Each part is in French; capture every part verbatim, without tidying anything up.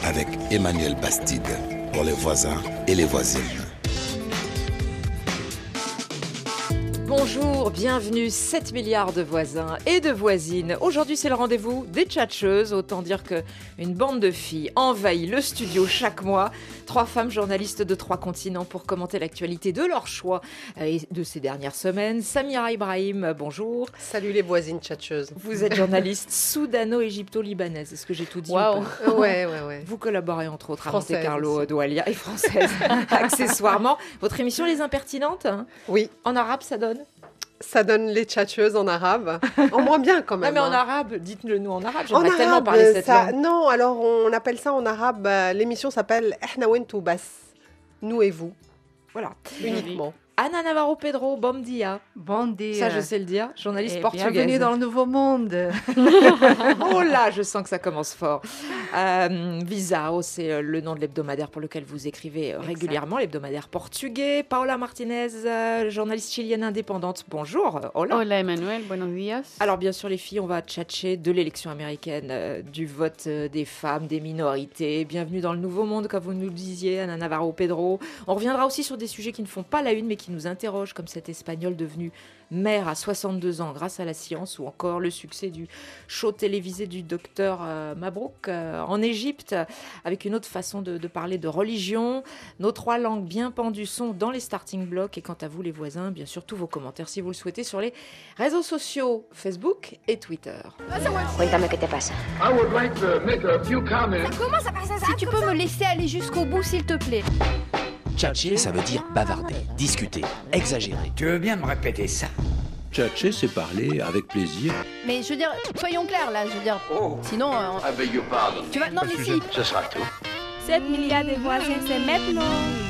avec Emmanuel Bastide pour les voisins et les voisines. Bonjour, bienvenue, sept milliards de voisins et de voisines. Aujourd'hui, c'est le rendez-vous des tchatcheuses. Autant dire qu'une bande de filles envahit le studio chaque mois. Trois femmes journalistes de trois continents pour commenter l'actualité de leur choix et de ces dernières semaines. Samira Ibrahim, bonjour. Salut les voisines tchatcheuses. Vous êtes journaliste soudano-égypto-libanaise. Est-ce que j'ai tout dit? Waouh. Ouais, ouais, ouais. Vous collaborez entre autres Française à Monte-Carlo, aussi. Doualia et française, accessoirement. Votre émission Les Impertinentes, hein, Oui. en arabe, ça donne? Ça donne les tchatcheuses en arabe. En moins bien quand même. Non, mais en hein. arabe, dites-le nous en arabe. En J'aimerais tellement arabe, parler cette ça... langue. Non, alors on appelle ça en arabe, euh, l'émission s'appelle Ehna Wentou Bas. Nous et vous, Voilà. uniquement. Ana Navarro Pedro, bom dia. Bon dia. Ça, je sais le dire. Journaliste Et portugaise. bienvenue dans le nouveau monde. Oh là, je sens que ça commence fort. Euh, Visao, c'est euh, le nom de l'hebdomadaire pour lequel vous écrivez euh, régulièrement, l'hebdomadaire portugais. Paola Martinez, euh, journaliste chilienne indépendante. Bonjour. euh, Hola. Hola Emmanuel, buenos días. Alors bien sûr les filles, on va tchatcher de l'élection américaine, euh, du vote euh, des femmes, des minorités. Bienvenue dans le nouveau monde, comme vous nous le disiez, Ana Navarro Pedro. On reviendra aussi sur des sujets qui ne font pas la une, mais qui nous interrogent, comme cette Espagnole devenue mère à soixante-deux ans grâce à la science, ou encore le succès du show télévisé du docteur euh, Mabrouk euh, en Égypte, avec une autre façon de, de parler de religion. Nos trois langues bien pendues sont dans les starting blocks. Et quant à vous les voisins, bien sûr tous vos commentaires si vous le souhaitez sur les réseaux sociaux, Facebook et Twitter. Cuéntame qué te pasa. I would like to make a few comments. Si tu peux me laisser aller jusqu'au bout, s'il te plaît. Tchatcher, ça veut dire bavarder, discuter, exagérer. Tu veux bien me répéter ça? Tchatcher, c'est parler avec plaisir. Mais je veux dire, soyons clairs là, je veux dire. Oh, Sinon, euh, I beg your pardon. tu vas. Non, mais si. Ce sera tout. sept milliards de voisins, c'est maintenant.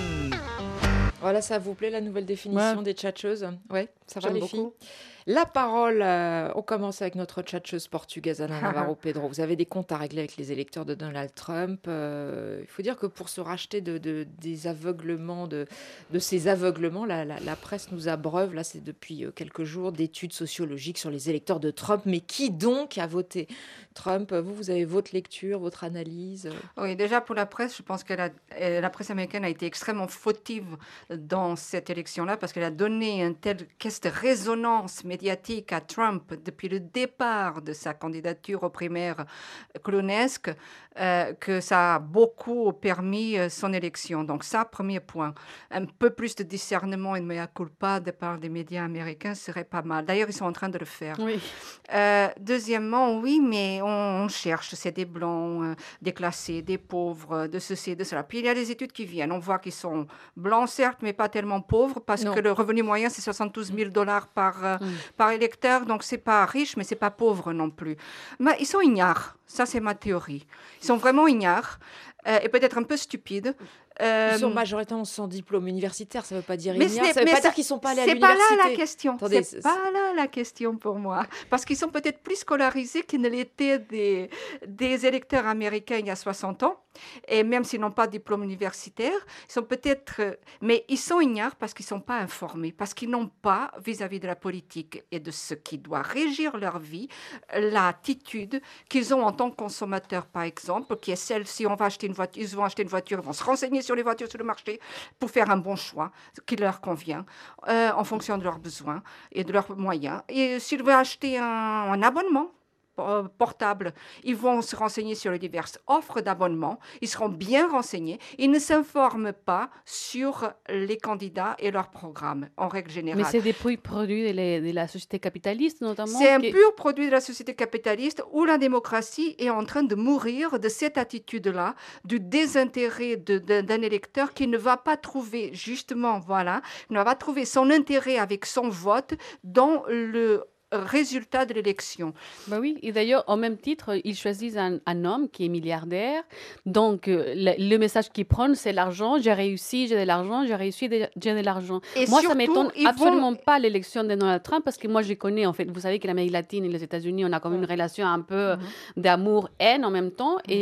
Voilà, ça vous plaît la nouvelle définition Ouais. des tchatcheuses? Ouais, ça va J'aime les beaucoup. filles. La parole, euh, on commence avec notre tchatcheuse portugaise Ana Navarro Pedro. Vous avez des comptes à régler avec les électeurs de Donald Trump. Euh, il faut dire que pour se racheter de, de- des aveuglements, de, de ces aveuglements, la, la- la presse nous abreuve, là c'est depuis euh, quelques jours, d'études sociologiques sur les électeurs de Trump. Mais qui donc a voté Trump? Vous, vous avez votre lecture, votre analyse? Oui, déjà pour la presse, je pense que la, euh, la presse américaine a été extrêmement fautive dans cette élection-là parce qu'elle a donné une telle caisse de résonance médiatique à Trump depuis le départ de sa candidature aux primaires clonesques euh, que ça a beaucoup permis euh, son élection. Donc ça, premier point. Un peu plus de discernement et de mea culpa de part des médias américains serait pas mal. D'ailleurs, ils sont en train de le faire. Oui. Euh, deuxièmement, oui, mais on, on cherche, c'est des blancs, euh, des classés, des pauvres, de ceci, de cela. Puis il y a des études qui viennent. On voit qu'ils sont blancs, certes, mais pas tellement pauvres, parce Non. que le revenu moyen, c'est soixante-douze mille dollars par, euh, Mm. par électeur. Donc, c'est pas riche, mais c'est pas pauvre non plus. Mais ils sont ignares. Ça, c'est ma théorie. Ils sont vraiment ignares euh, et peut-être un peu stupides. Euh, Ils sont majoritairement sans diplôme universitaire, ça ne veut pas dire mais ignares, ce n'est- ça ne veut mais pas ça- dire qu'ils ne sont pas allés à c'est pas l'université. là la question. Attendez, c'est c'est- pas là la question pour moi. Parce qu'ils sont peut-être plus scolarisés qu'ils ne l'étaient des, des électeurs américains il y a soixante ans. Et même s'ils n'ont pas de diplôme universitaire, ils sont peut-être... euh, Mais ils sont ignares parce qu'ils ne sont pas informés, parce qu'ils n'ont pas, vis-à-vis de la politique et de ce qui doit régir leur vie, l'attitude qu'ils ont en tant que consommateurs, par exemple, qui est celle, si on va acheter une voiture, ils vont acheter une voiture, ils vont se renseigner sur les voitures sur le marché pour faire un bon choix qui leur convient euh, en fonction de leurs besoins et de leurs moyens. Et s'ils veulent acheter un, un abonnement euh, portable, ils vont se renseigner sur les diverses offres d'abonnement, ils seront bien renseignés, ils ne s'informent pas sur les candidats et leurs programmes, en règle générale. Mais c'est des produits produits de la, de la société capitaliste, notamment. C'est un qui- pur produit de la société capitaliste où la démocratie est en train de mourir de cette attitude-là, du désintérêt de- de- d'un électeur qui ne va pas trouver, justement, voilà, ne va pas trouver son intérêt avec son vote dans le résultat de l'élection. Bah oui, et d'ailleurs, au même titre, ils choisissent un, un homme qui est milliardaire. Donc, euh, le, le message qu'ils prennent, c'est l'argent. J'ai réussi, j'ai de l'argent, j'ai réussi, de- j'ai de l'argent. Et Moi, ça surtout, m'étonne ils vont- absolument pas l'élection de Donald Trump parce que moi, je connais, en fait, vous savez que l'Amérique latine et les États-Unis, on a comme une relation un peu Mhm. d'amour-haine en même temps. Et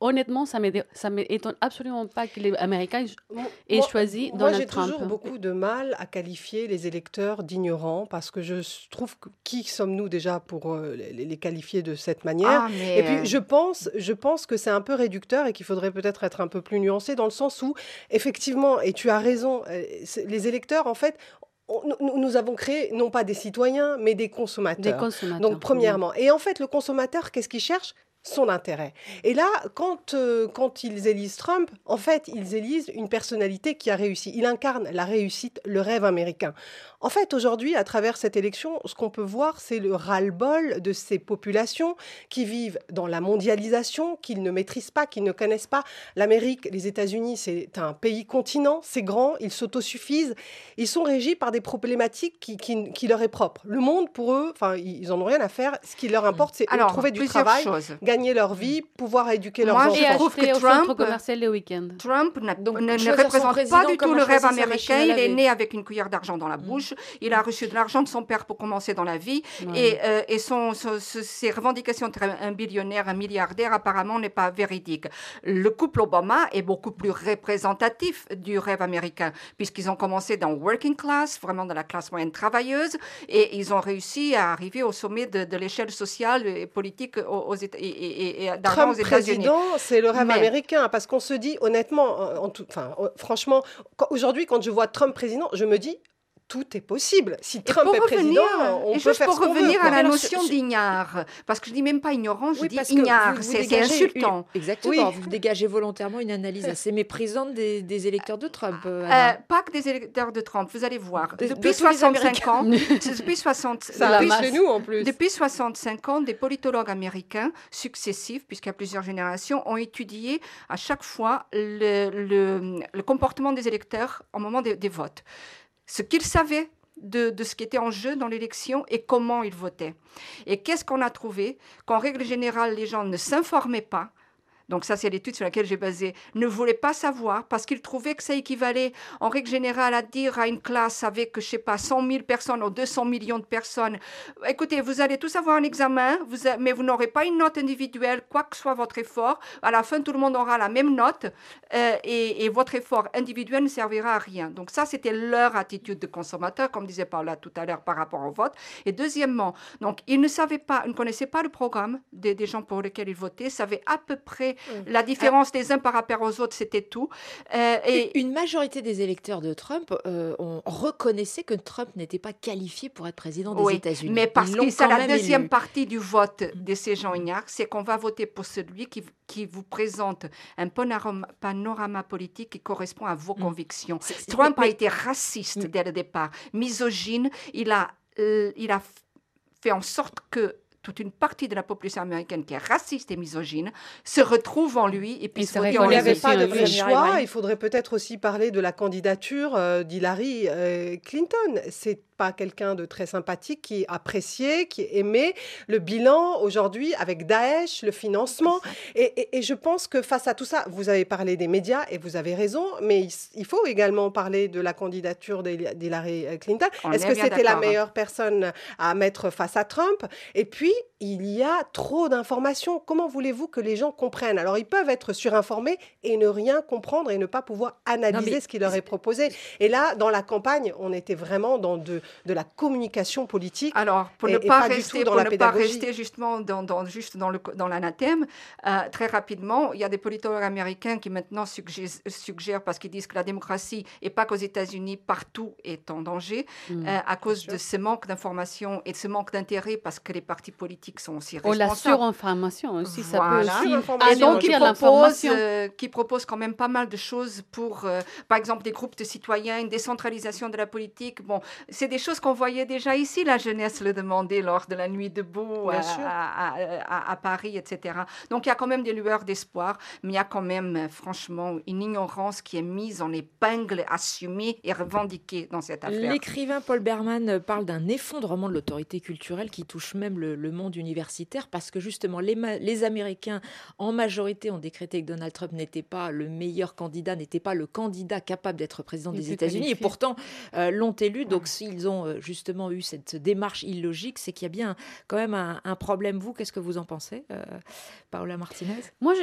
honnêtement, ça ne m'étonne absolument pas que les Américains aient moi, choisi moi, Donald j'ai Trump. toujours beaucoup de mal à qualifier les électeurs d'ignorants parce que je trouve que qui sommes-nous déjà pour euh, les, les qualifier de cette manière. Ah, mais Et puis, je pense, je pense que c'est un peu réducteur et qu'il faudrait peut-être être un peu plus nuancé dans le sens où, effectivement, et tu as raison, euh, les électeurs, en fait, on, nous, nous avons créé non pas des citoyens, mais des consommateurs. Des consommateurs. Donc, premièrement. Oui. Et en fait, le consommateur, qu'est-ce qu'il cherche ? Son intérêt. Et là, quand, euh, quand ils élisent Trump, en fait, ils élisent une personnalité qui a réussi. Il incarne la réussite, le rêve américain. En fait, aujourd'hui, à travers cette élection, ce qu'on peut voir, c'est le ras-le-bol de ces populations qui vivent dans la mondialisation, qu'ils ne maîtrisent pas, qu'ils ne connaissent pas. L'Amérique, les États-Unis, c'est un pays-continent, c'est grand, ils s'autosuffisent. Ils sont régis par des problématiques qui, qui, qui leur est propre. Le monde, pour eux, enfin, ils n'en ont rien à faire. Ce qui leur importe, c'est de trouver du travail, choses. gagner leur vie, pouvoir éduquer leurs Moi, enfants. Moi, je trouve que Trump, commercial le week-end. Trump Donc, ne, ne représente pas du tout le rêve américain. Il est né avec une cuillère d'argent dans la bouche. Mmh. Il a reçu de l'argent de son père pour commencer dans la vie. Ouais. Et, euh, et son, son, ses revendications d'être un billionnaire, un milliardaire, apparemment, n'est pas véridique. Le couple Obama est beaucoup plus représentatif du rêve américain, puisqu'ils ont commencé dans working class, vraiment dans la classe moyenne travailleuse, et ils ont réussi à arriver au sommet de, de l'échelle sociale et politique aux, aux États, et, et, et d'argent aux États-Unis. Président, c'est le rêve Mais... américain, parce qu'on se dit, honnêtement, en tout, enfin, franchement, quand, aujourd'hui, quand je vois Trump président, je me dis, tout est possible. Si Trump est président, on et peut faire ce qu'on veut. Pour revenir à la Alors, notion je, je... d'ignare, parce que je dis même pas ignorant, je oui, dis ignare, c'est insultant. Une... Exactement, oui. Vous dégagez volontairement une analyse assez méprisante des, des électeurs de Trump. Euh, euh, pas que des électeurs de Trump, vous allez voir. De, depuis soixante-cinq ans, depuis soixante, ça depuis, chez nous en plus. Depuis soixante-cinq ans, des politologues américains successifs, puisqu'il y a plusieurs générations, ont étudié à chaque fois le, le, le comportement des électeurs au moment des, des votes. Ce qu'ils savaient De, de ce qui était en jeu dans l'élection et comment ils votaient. Et qu'est-ce qu'on a trouvé ? Qu'en règle générale, les gens ne s'informaient pas. Donc ça, c'est l'étude sur laquelle j'ai basé. Ne voulaient pas savoir parce qu'ils trouvaient que ça équivalait, en règle générale, à dire à une classe avec, je sais pas, cent mille personnes ou deux cents millions de personnes, écoutez, vous allez tous avoir un examen, vous a, mais vous n'aurez pas une note individuelle, quoi que soit votre effort. À la fin, tout le monde aura la même note euh, et, et votre effort individuel ne servira à rien. Donc ça, c'était leur attitude de consommateur, comme disait Paula tout à l'heure par rapport au vote. Et deuxièmement, donc, ils ne savaient pas, ils ne connaissaient pas le programme des, des gens pour lesquels ils votaient, savaient à peu près la différence des uns par rapport aux autres, c'était tout. Euh, et une majorité des électeurs de Trump euh, on reconnaissait que Trump n'était pas qualifié pour être président des oui, États-Unis. Mais parce que c'est la deuxième élu. partie du vote de ces gens ignares, c'est qu'on va voter pour celui qui, qui vous présente un panorama, panorama politique qui correspond à vos mmh. convictions. C'est, c'est, Trump mais, a été raciste mmh. dès le départ, misogyne. Il a, euh, il a fait en sorte que toute une partie de la population américaine qui est raciste et misogyne se retrouve en lui et puis se retrouve en lui. Il n'y avait pas de vrai choix. Il faudrait peut-être aussi parler de la candidature euh, d'Hillary euh, Clinton. C'est pas quelqu'un de très sympathique, qui est apprécié, qui est aimé. Le bilan aujourd'hui avec Daesh, le financement. Et, et, et je pense que face à tout ça, vous avez parlé des médias et vous avez raison, mais il, il faut également parler de la candidature d'Hillary Clinton. On Est-ce est que c'était la meilleure personne à mettre face à Trump ? Et puis, il y a trop d'informations. Comment voulez-vous que les gens comprennent ? Alors, ils peuvent être surinformés et ne rien comprendre et ne pas pouvoir analyser non, mais... ce qui leur est proposé. Et là, dans la campagne, on était vraiment dans de, de la communication politique. Alors, pour ne et, pas, et pas, rester, pour ne pas rester justement dans, dans, juste dans, le, dans l'anathème, euh, très rapidement, il y a des politologues américains qui maintenant suggèrent, suggèrent parce qu'ils disent que la démocratie, et pas qu'aux États-Unis, partout est en danger, mmh, euh, à cause de ce manque d'information et de ce manque d'intérêt, parce que les partis politiques sont aussi responsables. Oh, la surinformation aussi, voilà. ça peut aussi et donc, qui propose, euh, qui propose quand même pas mal de choses pour, euh, par exemple, des groupes de citoyens, une décentralisation de la politique. Bon, c'est des choses qu'on voyait déjà ici, la jeunesse le demandait lors de la nuit debout à, à, à, à Paris, et cetera. Donc, il y a quand même des lueurs d'espoir, mais il y a quand même, franchement, une ignorance qui est mise en épingle, assumée et revendiquée dans cette affaire. L'écrivain Paul Berman parle d'un effondrement de l'autorité culturelle qui touche même le, le monde universitaire, parce que justement, les, ma- les Américains, en majorité, ont décrété que Donald Trump n'était pas le meilleur candidat, n'était pas le candidat capable d'être président des États-Unis, et pourtant euh, l'ont élu. Donc, s'ils ont euh, justement eu cette démarche illogique, c'est qu'il y a bien quand même un, un problème. Vous, qu'est-ce que vous en pensez, euh, Paola Martinez ? Moi, je...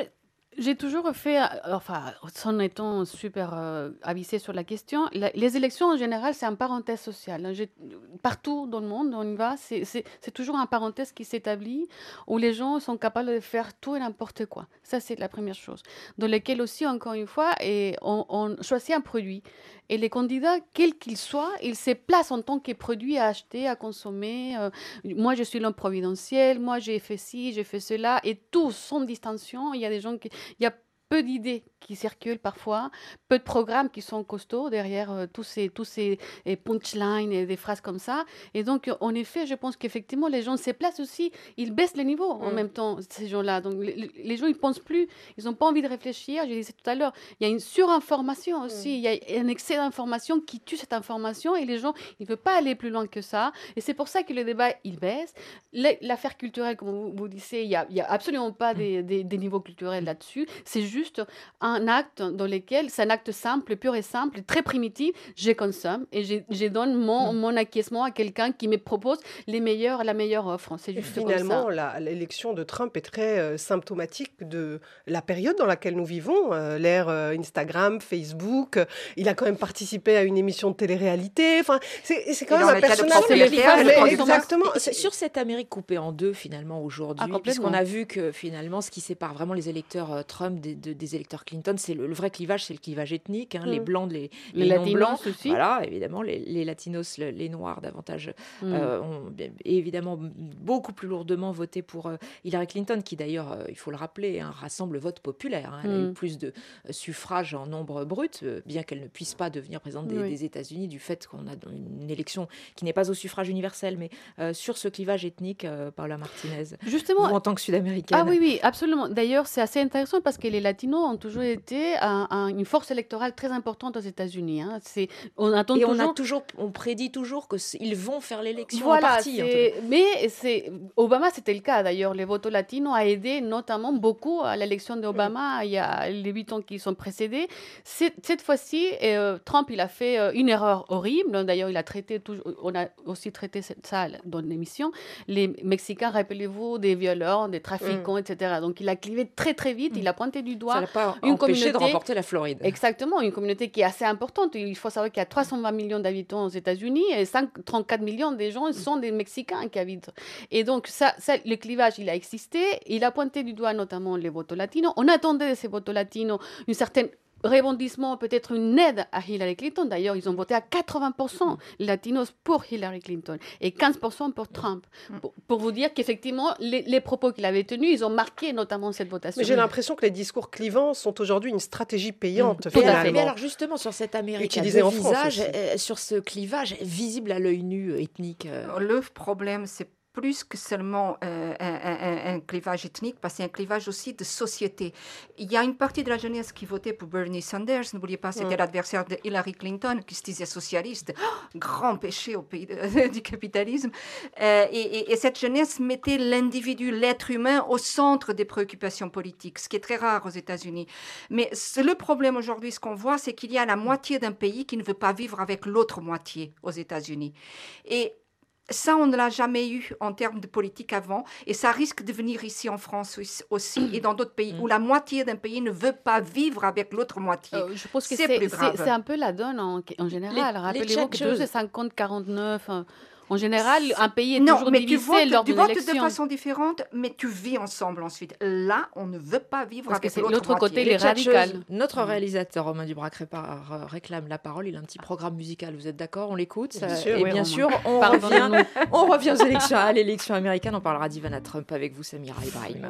J'ai toujours fait, enfin, en étant super euh, avisée sur la question, la, les élections en général, c'est une parenthèse sociale. J'ai, partout dans le monde, on y va, c'est, c'est, c'est toujours une parenthèse qui s'établit où les gens sont capables de faire tout et n'importe quoi. Ça, c'est la première chose. Dans laquelle aussi, encore une fois, et on, on choisit un produit. Et les candidats, quels qu'ils soient, ils se placent en tant que produit à acheter, à consommer. Euh, moi, je suis l'homme providentiel, moi, j'ai fait ci, j'ai fait cela, et tous, sans distinction. Il y a des gens qui... Il y a peu d'idées qui circulent parfois, peu de programmes qui sont costauds derrière euh, tous ces, tous ces et punchlines et des phrases comme ça. Et donc, en effet, je pense qu'effectivement, les gens se placent aussi, ils baissent les niveaux mmh. en même temps, ces gens-là. Donc, les, les gens, ils ne pensent plus, ils n'ont pas envie de réfléchir. Je disais tout à l'heure, il y a une surinformation aussi, mmh. il y a un excès d'information qui tue cette information et les gens, ils ne veulent pas aller plus loin que ça. Et c'est pour ça que le débat, il baisse. L'affaire culturelle, comme vous, vous disiez, il n'y a, a absolument pas mmh. des, des, des niveaux culturels là-dessus. C'est juste juste un acte dans lequel, c'est un acte simple, pur et simple, très primitif, je consomme et je, je donne mon, mmh. mon acquiescement à quelqu'un qui me propose les meilleurs, la meilleure offre. C'est juste et finalement, comme ça. La, l'élection de Trump est très euh, symptomatique de la période dans laquelle nous vivons, euh, l'ère euh, Instagram, Facebook. Euh, il a quand même participé à une émission de télé-réalité. Enfin, c'est, c'est quand même un personnage. Exactement. C'est sur cette Amérique coupée en deux, finalement, aujourd'hui, ah, puisqu'on a vu que, finalement, ce qui sépare vraiment les électeurs euh, Trump des, de, des électeurs Clinton, c'est le, le vrai clivage, c'est le clivage ethnique, hein, mmh. les blancs, les, les, les non-blancs. Aussi. Voilà, évidemment, les, les latinos, le, les noirs davantage, mmh. euh, ont évidemment beaucoup plus lourdement voté pour euh, Hillary Clinton, qui d'ailleurs, euh, il faut le rappeler, hein, rassemble le vote populaire. Hein, elle mmh. a eu plus de euh, suffrages en nombre brut, euh, bien qu'elle ne puisse pas devenir présidente des, oui. des États-Unis, du fait qu'on a une élection qui n'est pas au suffrage universel, mais euh, sur ce clivage ethnique, euh, Paula Martinez, justement, vous, en tant que Sud-Américaine. Ah oui, oui, absolument. D'ailleurs, c'est assez intéressant parce que les latinos ont toujours été un, un, une force électorale très importante aux États-Unis. Hein. C'est, on attend et toujours... on a toujours, on prédit toujours qu'ils vont faire l'élection voilà, en partie. C'est... En mais c'est... Obama, c'était le cas d'ailleurs. Le vote latino a aidé notamment beaucoup à l'élection d'Obama mmh. il y a les huit ans qui sont précédés. C'est, cette fois-ci, euh, Trump, il a fait euh, une erreur horrible. D'ailleurs, il a traité, tout, on a aussi traité ça dans l'émission. Les Mexicains, rappelez-vous, des violeurs, des trafiquants, mmh. et cetera. Donc, il a clivé très très vite. Mmh. Il a pointé du doigt. Ça l'a pas une empêché de remporter la Floride. Exactement, une communauté qui est assez importante. Il faut savoir qu'il y a trois cent vingt millions d'habitants aux États-Unis et trente-quatre millions des gens sont des Mexicains qui habitent. Et donc, ça, ça, le clivage, il a existé. Il a pointé du doigt notamment les votos latinos. On attendait de ces votos latinos une certaine rebondissement, peut-être une aide à Hillary Clinton. D'ailleurs, ils ont voté à quatre-vingts pour cent les latinos pour Hillary Clinton et quinze pour cent pour Trump. Pour, pour vous dire qu'effectivement, les, les propos qu'il avait tenus, ils ont marqué notamment cette votation. Mais j'ai l'impression que les discours clivants sont aujourd'hui une stratégie payante, mmh. finalement. Mais alors justement, sur cette Amérique à deux visages, euh, sur ce clivage visible à l'œil nu ethnique. Euh... Le problème, c'est plus que seulement euh, un, un, un clivage ethnique, parce que c'est un clivage aussi de société. Il y a une partie de la jeunesse qui votait pour Bernie Sanders, n'oubliez pas, c'était mmh. l'adversaire de Hillary Clinton, qui se disait socialiste, oh, grand péché au pays de, du capitalisme. Euh, et, et, et cette jeunesse mettait l'individu, l'être humain, au centre des préoccupations politiques, ce qui est très rare aux États-Unis. Mais c'est le problème aujourd'hui, ce qu'on voit, c'est qu'il y a la moitié d'un pays qui ne veut pas vivre avec l'autre moitié aux États-Unis. Et ça, on ne l'a jamais eu en termes de politique avant, et ça risque de venir ici en France aussi et dans d'autres pays où la moitié d'un pays ne veut pas vivre avec l'autre moitié. Euh, je pense que c'est, c'est, plus grave. C'est, c'est un peu la donne en, en général. Les, Rappelez-vous que douze cinquante quarante-neuf... Euh, En général, un pays est non, toujours mais divisé tu votes, lors tu d'une votes élection. de façon différente, mais tu vis ensemble ensuite. Là, on ne veut pas vivre Parce avec que c'est l'autre, l'autre côté, les les radicales. Notre réalisateur, Romain Dubrac, réclame la parole. Il a un petit programme musical. Vous êtes d'accord? On l'écoute. Bien sûr, Et oui, bien Romain. sûr, on revient, on revient aux élections, à l'élection américaine. On parlera d'Ivana Trump avec vous, Samira Ibrahim.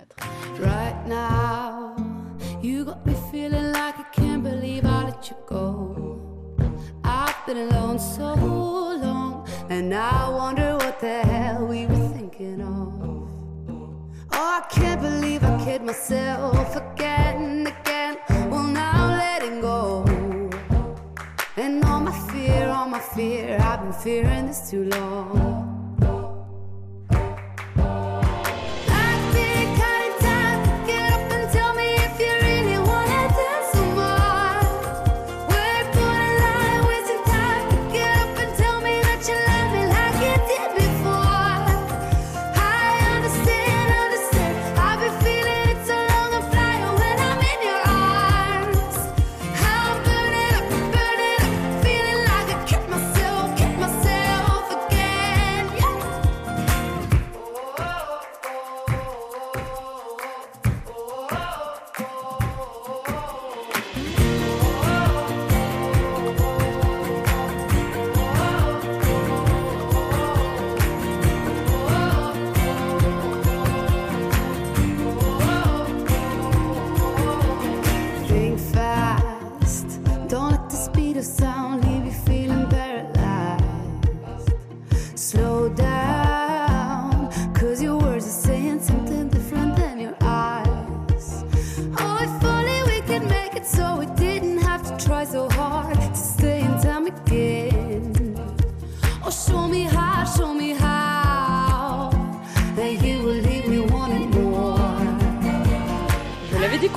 Right now, you got me feeling like I can't believe I let you go. I've been alone so long, and I wonder what the hell we were thinking of. Oh, I can't believe I kid myself again, again. Well, now letting go. And all my fear, all my fear, I've been fearing this too long. When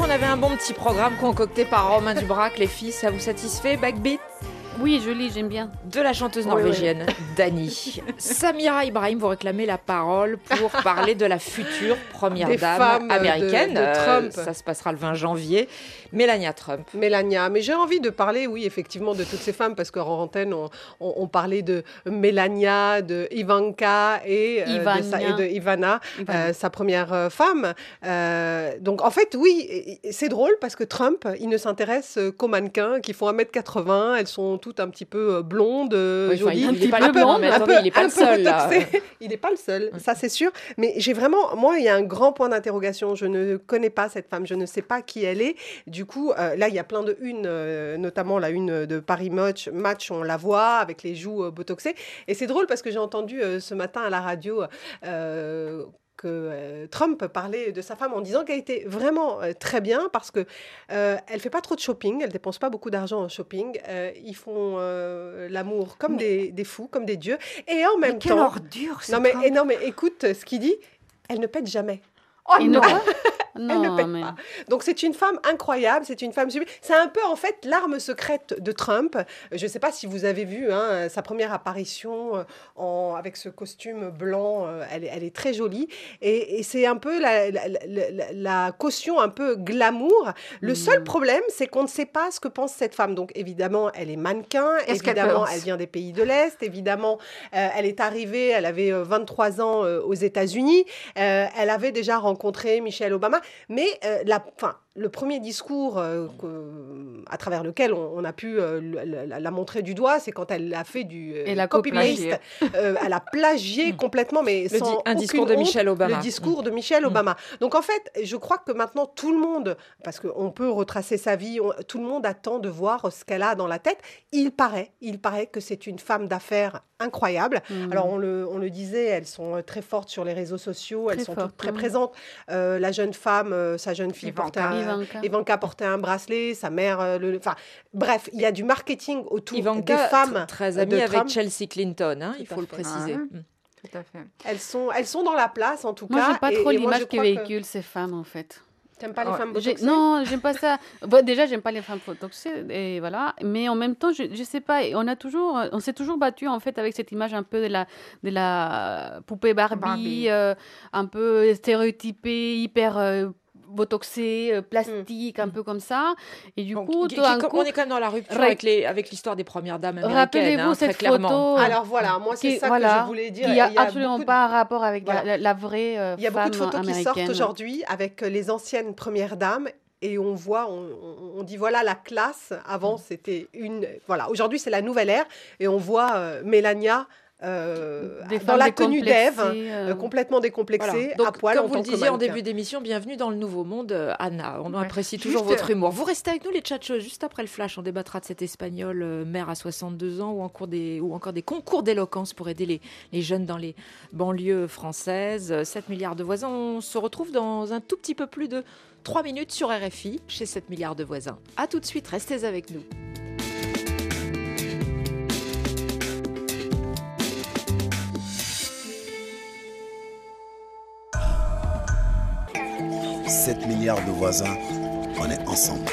qu'on avait un bon petit programme concocté par Romain Dubrac, les filles, ça vous satisfait? Backbeat? Oui, joli, j'aime bien. De la chanteuse norvégienne, oui, oui. Dani. Samira Ibrahim, vous réclamez la parole pour parler de la future première Des dame américaine. De, de Trump. Euh, ça se passera le vingt janvier. Melania Trump. Melania. Mais j'ai envie de parler, oui, effectivement, de toutes ces femmes, parce qu'en antenne, on, on, on parlait de Melania, de Ivanka et, euh, de, sa, et de Ivana, euh, sa première euh, femme. Euh, donc, en fait, oui, c'est drôle parce que Trump, il ne s'intéresse qu'aux mannequins qui font un mètre quatre-vingts. Elles sont toutes un petit peu blondes, oui, jolies. Il n'est pas, pas le seul, là. Il n'est pas le seul, ça c'est sûr. Mais j'ai vraiment, moi, il y a un grand point d'interrogation. Je ne connais pas cette femme, je ne sais pas qui elle est. Du coup, euh, là, il y a plein de unes, euh, notamment la une de Paris Match, Match, on la voit avec les joues euh, botoxées. Et c'est drôle parce que j'ai entendu euh, ce matin à la radio euh, que euh, Trump parlait de sa femme en disant qu'elle était vraiment euh, très bien parce que euh, elle fait pas trop de shopping, elle dépense pas beaucoup d'argent en shopping. Euh, ils font euh, l'amour comme des, des fous, comme des dieux. Et en même mais temps, quelle ordure, non mais et non mais écoute ce qu'il dit, elle ne pète jamais. Oh non. Elle ne pète mais... pas. Donc c'est une femme incroyable, c'est une femme sublime. C'est un peu en fait l'arme secrète de Trump. Je ne sais pas si vous avez vu hein, sa première apparition en, avec ce costume blanc. Elle, elle est très jolie et, et c'est un peu la, la, la, la caution un peu glamour. Le mmh. seul problème, c'est qu'on ne sait pas ce que pense cette femme. Donc évidemment, elle est mannequin. Est-ce évidemment, elle vient des pays de l'Est. Évidemment, euh, elle est arrivée. Elle avait vingt-trois ans euh, aux États-Unis. Euh, elle avait déjà rencontré Michelle Obama. Mais euh, la, fin, le premier discours euh, que, à travers lequel on, on a pu euh, la, la montrer du doigt, c'est quand elle a fait du euh, copy-paste. Euh, elle a plagié complètement, mais le sans di- un discours de Michelle honte, Obama. Le discours de Michelle Obama. Donc en fait, je crois que maintenant tout le monde, parce qu'on peut retracer sa vie, on, tout le monde attend de voir ce qu'elle a dans la tête. Il paraît, il paraît que c'est une femme d'affaires incroyable. Mmh. Alors on le, on le disait, elles sont très fortes sur les réseaux sociaux, très elles sont fort. toutes très mmh. présentes. Euh, la jeune femme, euh, sa jeune fille portait un, Ivanka. Ivanka portait un bracelet, sa mère, euh, le, enfin bref, il y a du marketing autour Ivanka, des femmes. Très amie avec Chelsea Clinton, hein, il faut le préciser. Ah, tout à fait. Elles sont, elles sont dans la place en tout moi, cas. Moi, j'ai pas trop et, l'image et qui véhicule que... ces femmes en fait. T'aimes pas les oh, femmes botoxées? Non, j'aime pas ça. Bon, déjà, j'aime pas les femmes botoxées, et voilà. Mais en même temps, je, je sais pas. On a toujours, on s'est toujours battu en fait avec cette image un peu de la, de la poupée Barbie, Barbie. Euh, un peu stéréotypée, hyper euh, botoxée, euh, plastique, mmh. un peu comme ça. Et du Donc, coup, qui, tout qui, un coup, coup, on est quand même dans la rupture Ra- avec, les, avec l'histoire des premières dames américaines. Rappelez-vous hein, cette très clairement. photo. Alors voilà, moi c'est qui, ça voilà, que je voulais dire. Il n'y a, a absolument de... pas un rapport avec voilà. la, la vraie euh, femme américaine. Il y a beaucoup de photos américaine. qui sortent aujourd'hui avec les anciennes premières dames. Et on voit, on, on, on dit voilà la classe. Avant, c'était une. Voilà, aujourd'hui, c'est la nouvelle ère. Et on voit euh, Mélania. Euh, dans la tenue d'Ève, euh... euh, complètement décomplexée, voilà. Donc, à poil. Comme en vous tant le disiez que en début d'émission, bienvenue dans le nouveau monde, euh, Anna. On ouais. apprécie toujours Juste... votre humour. Vous restez avec nous, les tchatcheuses. Juste après le flash, on débattra de cette Espagnole euh, mère à soixante-deux ans ou encore des, ou encore des concours d'éloquence pour aider les, les jeunes dans les banlieues françaises. sept milliards de voisins. On se retrouve dans un tout petit peu plus de trois minutes sur R F I chez sept milliards de voisins. A tout de suite, restez avec nous. sept milliards de voisins, on est ensemble.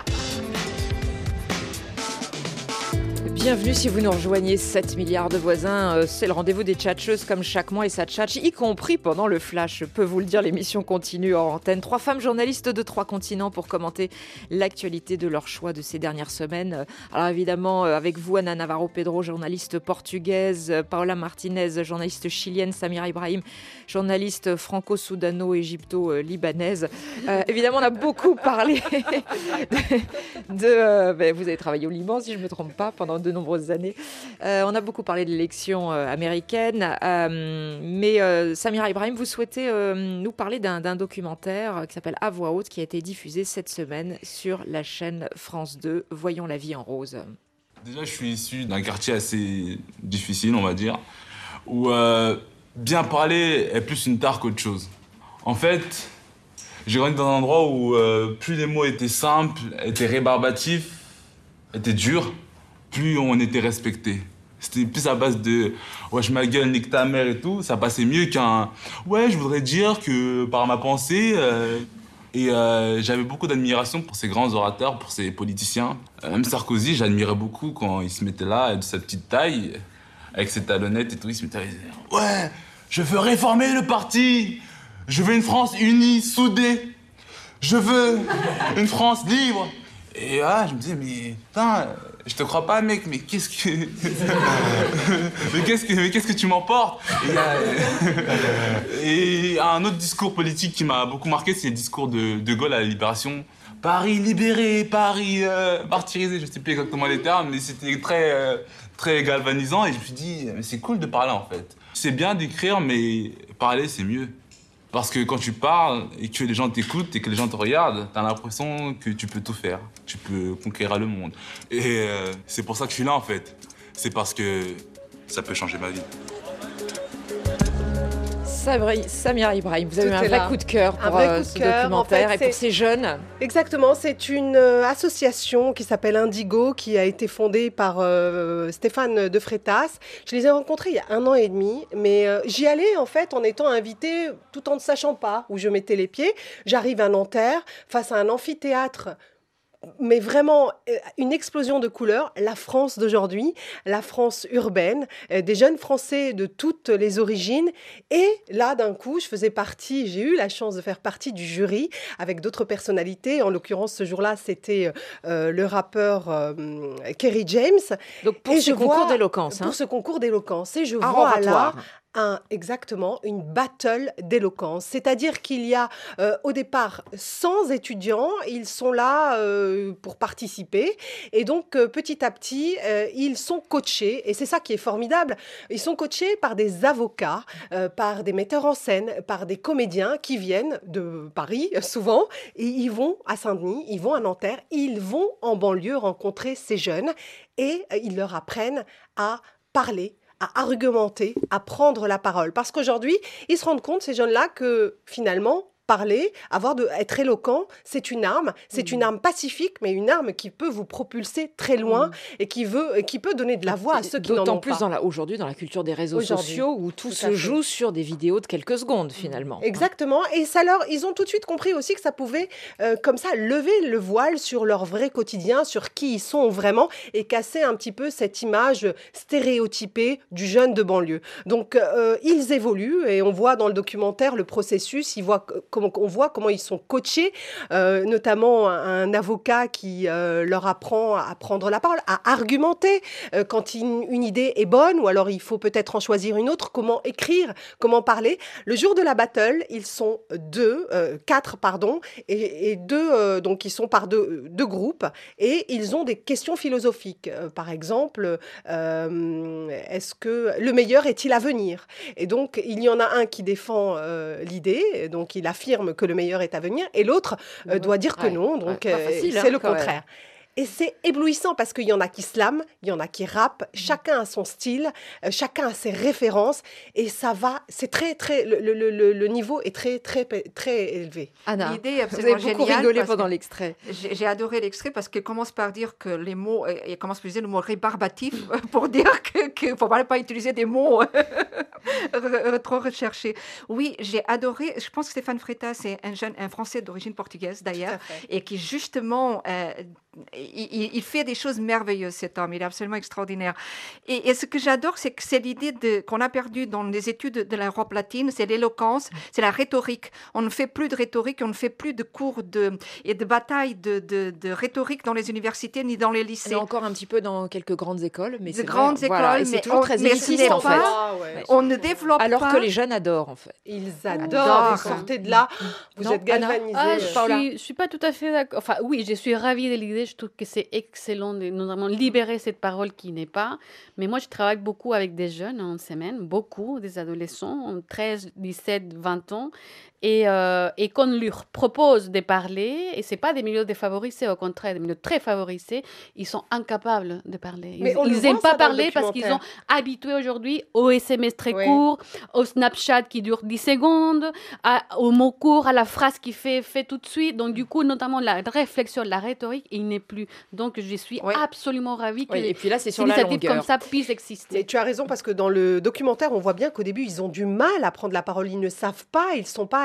Bienvenue si vous nous rejoignez, sept milliards de voisins, euh, c'est le rendez-vous des tchatcheuses comme chaque mois et ça tchatche, y compris pendant le flash. Je peux vous le dire, l'émission continue en antenne. Trois femmes journalistes de trois continents pour commenter l'actualité de leur choix de ces dernières semaines. Alors évidemment, euh, avec vous, Ana Navarro Pedro, journaliste portugaise, euh, Paola Martinez, journaliste chilienne, Samira Ibrahim, journaliste franco-soudano-égypto-libanaise. Euh, évidemment, on a beaucoup parlé de... de euh, ben, vous avez travaillé au Liban, si je ne me trompe pas, pendant de nombreuses années. Euh, on a beaucoup parlé de l'élection euh, américaine, euh, mais euh, Samira Ibrahim, vous souhaitez euh, nous parler d'un, d'un documentaire qui s'appelle À voix haute, qui a été diffusé cette semaine sur la chaîne France deux. Voyons la vie en rose. Déjà, je suis issu d'un quartier assez difficile, on va dire, où euh, bien parler est plus une tare qu'autre chose. En fait, j'ai grandi dans un endroit où euh, plus les mots étaient simples, étaient rébarbatifs, étaient durs, plus on était respecté. C'était plus à base de « wesh ma gueule, nique ta mère » et tout. Ça passait mieux qu'un « ouais, je voudrais dire que par ma pensée... Euh... » Et euh, j'avais beaucoup d'admiration pour ces grands orateurs, pour ces politiciens. Euh, même Sarkozy, j'admirais beaucoup quand il se mettait là, de sa petite taille, avec ses talonnettes et tout. Il se mettait là, il disait « Ouais, je veux réformer le parti. Je veux une France unie, soudée. Je veux une France libre. » Et là, je me disais « Mais putain, je te crois pas, mec, mais qu'est-ce que... mais qu'est-ce que, mais qu'est-ce que tu m'emportes ?» Et il y a un autre discours politique qui m'a beaucoup marqué, c'est le discours de De Gaulle à la Libération. Paris libéré, Paris euh, martyrisé, je sais plus exactement les termes, mais c'était très, euh, très galvanisant. Et je me suis dit, mais c'est cool de parler en fait. C'est bien d'écrire, mais parler c'est mieux. Parce que quand tu parles et que les gens t'écoutent et que les gens te regardent, t'as l'impression que tu peux tout faire. Tu peux conquérir le monde. Et euh, c'est pour ça que je suis là en fait. C'est parce que ça peut changer ma vie. Samira Ibrahim, vous avez eu un vrai là. coup de cœur pour euh, ce cœur, documentaire en fait, et pour ces jeunes. Exactement, c'est une euh, association qui s'appelle Indigo, qui a été fondée par euh, Stéphane De Freitas. Je les ai rencontrés il y a un an et demi, mais euh, j'y allais en fait en étant invitée tout en ne sachant pas où je mettais les pieds. J'arrive à Nanterre, face à un amphithéâtre, mais vraiment une explosion de couleurs, la France d'aujourd'hui, la France urbaine, des jeunes Français de toutes les origines. Et là, d'un coup, je faisais partie, j'ai eu la chance de faire partie du jury avec d'autres personnalités. En l'occurrence, ce jour-là, c'était euh, le rappeur euh, Kerry James. Donc pour et ce concours vois, d'éloquence. Hein. Pour ce concours d'éloquence. Et je un vois oratoire. là... Un, exactement, une battle d'éloquence. C'est-à-dire qu'il y a euh, au départ cent étudiants, ils sont là euh, pour participer et donc euh, petit à petit, euh, ils sont coachés et c'est ça qui est formidable. Ils sont coachés par des avocats, euh, par des metteurs en scène, par des comédiens qui viennent de Paris souvent et ils vont à Saint-Denis, ils vont à Nanterre, ils vont en banlieue rencontrer ces jeunes et euh, ils leur apprennent à parler, à argumenter, à prendre la parole. Parce qu'aujourd'hui, ils se rendent compte, ces jeunes-là, que finalement, parler, avoir de, être éloquent, c'est une arme. C'est mmh. une arme pacifique, mais une arme qui peut vous propulser très loin mmh. et qui, veut, qui peut donner de la voix à ceux qui n'en ont pas. D'autant plus dans la, aujourd'hui dans la culture des réseaux sociaux où tout, tout se joue sur des vidéos de quelques secondes finalement. Exactement. Et ça leur, ils ont tout de suite compris aussi que ça pouvait, euh, comme ça, lever le voile sur leur vrai quotidien, sur qui ils sont vraiment et casser un petit peu cette image stéréotypée du jeune de banlieue. Donc, euh, ils évoluent et on voit dans le documentaire le processus, ils voient Comment, on voit comment ils sont coachés, euh, notamment un, un avocat qui euh, leur apprend à prendre la parole, à argumenter euh, quand une, une idée est bonne ou alors il faut peut-être en choisir une autre, comment écrire, comment parler. Le jour de la battle, ils sont deux, euh, quatre, pardon, et, et deux, euh, donc ils sont par deux, deux groupes et ils ont des questions philosophiques. Euh, par exemple, euh, est-ce que le meilleur est-il à venir ? Et donc, il y en a un qui défend euh, l'idée, donc il affirme que le meilleur est à venir, et l'autre euh, doit dire que ouais, non, donc ouais, euh, facile, c'est hein, le contraire. Même. Et c'est éblouissant parce qu'il y en a qui slament, il y en a qui rappent, chacun a son style, euh, chacun a ses références, et ça va, c'est très, très, le, le, le, le niveau est très, très, très élevé. Anna, l'idée est absolument vous avez beaucoup rigolé pendant l'extrait. J'ai, j'ai adoré l'extrait parce qu'il commence par dire que les mots, il commence par utiliser le mot rébarbatif pour dire qu'il ne faut pas utiliser des mots trop recherchés. Oui, j'ai adoré, je pense que Stéphane Freitas, c'est un jeune, un Français d'origine portugaise d'ailleurs, et qui justement... Euh, Il, il fait des choses merveilleuses, cet homme. Il est absolument extraordinaire. Et, et ce que j'adore, c'est que c'est l'idée de, qu'on a perdue dans les études de l'Europe latine, c'est l'éloquence, c'est la rhétorique. On ne fait plus de rhétorique, on ne fait plus de cours de, et de batailles de, de, de rhétorique dans les universités ni dans les lycées. Et encore un petit peu dans quelques grandes écoles. Mais de c'est grandes vrai, écoles, voilà. mais c'est toujours on, très mais élitiste, en fait. Ah, ouais. On ne développe Alors pas... que les jeunes adorent, en fait. Ils adorent. Vous sortez de là, vous non, êtes galvanisés. Ah, je ne suis pas tout à fait d'accord. Enfin, oui, je suis ravie de l'idée. Je trouve que c'est excellent de notamment libérer cette parole qui n'est pas. Mais moi, je travaille beaucoup avec des jeunes en semaine, beaucoup, des adolescents, treize, dix-sept, vingt ans. Et, euh, et qu'on leur propose de parler, et ce n'est pas des milieux défavorisés, au contraire, des milieux très favorisés, ils sont incapables de parler. Ils n'aiment pas parler parce qu'ils sont habitués aujourd'hui aux S M S très oui. courts, au Snapchat qui dure dix secondes, à, au mot court, à la phrase qui fait, fait tout de suite. Donc, du coup, notamment, la réflexion, la rhétorique, il n'est plus. Donc, je suis oui. absolument ravie que oui, et puis là, c'est sur une la initiative longueur. comme ça puisse exister. Et tu as raison, parce que dans le documentaire, on voit bien qu'au début, ils ont du mal à prendre la parole. Ils ne savent pas, ils ne sont pas à l'aise.